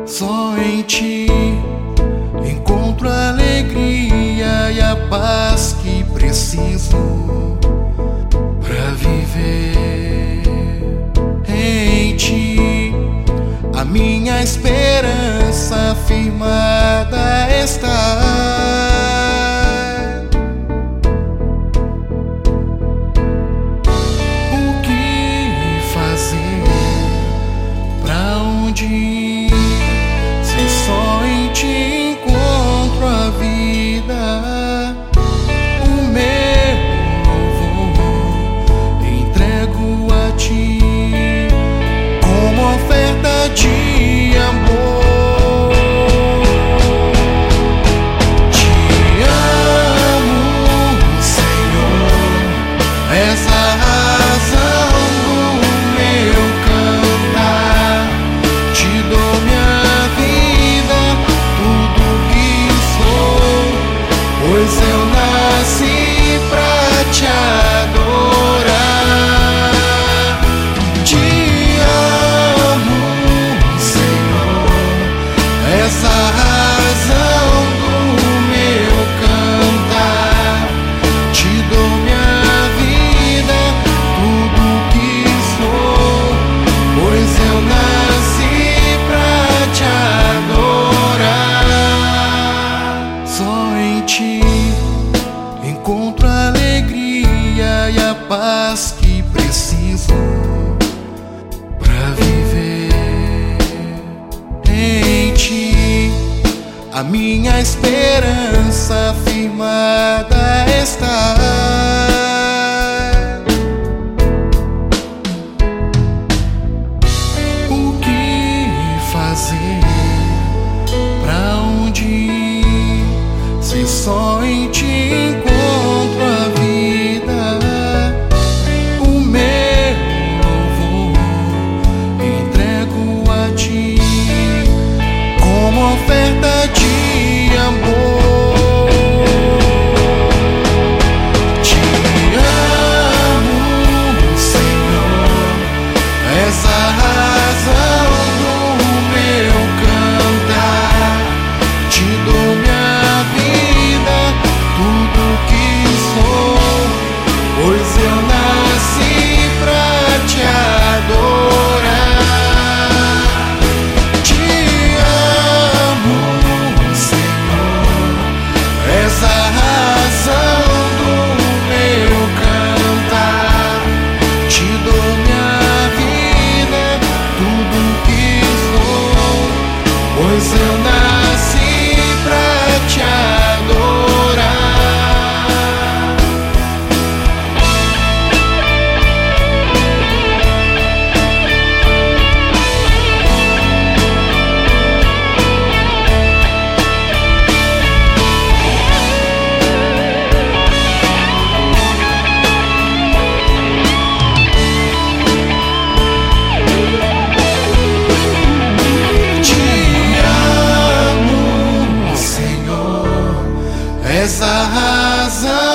Só em ti encontro a alegria e a paz que preciso pra viver. Em ti a minha esperança firmada está. O que fazer? Pra onde ir? Se só em ti encontro a vida. O meu louvor entrego a ti como oferta de amor. Te amo, Senhor, és a razão do meu cantar. Te dou minha vida, tudo que sou, pois eu nasci pra te adorar. Te amo, Senhor, és a razão do meu cantar. Te dou minha vida, tudo que sou, pois eu nasci pra te adorar. Só em ti encontro a alegria e a paz que preciso pra viver. Em ti a minha esperança firmada está. O que fazer? Pra onde ir? Se só em ti encontro a vida. O meu louvor entrego a ti como oferta de amor. Te amo, Senhor, és a razão do meu cantar. Te dou minha vida, tudo que sou, pois eu nasci pra te adorar. Te amo, Senhor, és a razão do meu cantar. Te dou minha vida, tudo que sou, pois eu nasci pra te adorar. Te amo, Senhor, és a razão